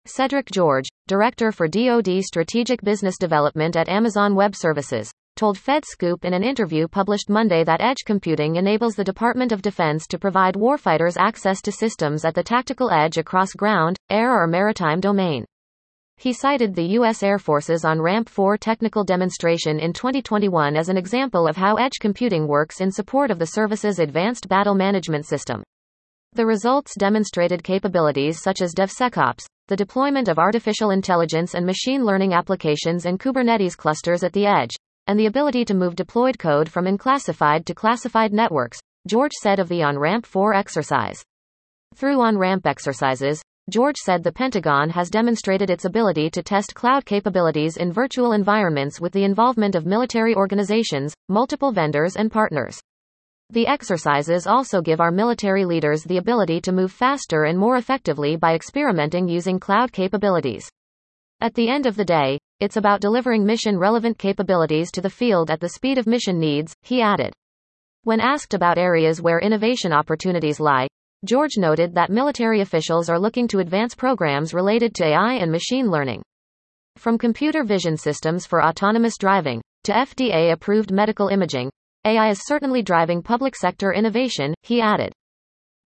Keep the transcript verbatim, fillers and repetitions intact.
Cedric George, director for D O D Strategic Business Development at Amazon Web Services, told FedScoop in an interview published Monday that edge computing enables the Department of Defense to provide warfighters access to systems at the tactical edge across ground, air or maritime domain. He cited the U S Air Force's On-Ramp four technical demonstration in twenty twenty-one as an example of how edge computing works in support of the service's Advanced Battle Management System. The results demonstrated capabilities such as DevSecOps, the deployment of artificial intelligence and machine learning applications and Kubernetes clusters at the edge, and the ability to move deployed code from unclassified to classified networks, George said of the On-Ramp four exercise. Through on-ramp exercises, George said the Pentagon has demonstrated its ability to test cloud capabilities in virtual environments with the involvement of military organizations, multiple vendors and partners. The exercises also give our military leaders the ability to move faster and more effectively by experimenting using cloud capabilities. At the end of the day, it's about delivering mission-relevant capabilities to the field at the speed of mission needs, he added. When asked about areas where innovation opportunities lie, George noted that military officials are looking to advance programs related to A I and machine learning. From computer vision systems for autonomous driving to F D A-approved medical imaging, A I is certainly driving public sector innovation, he added.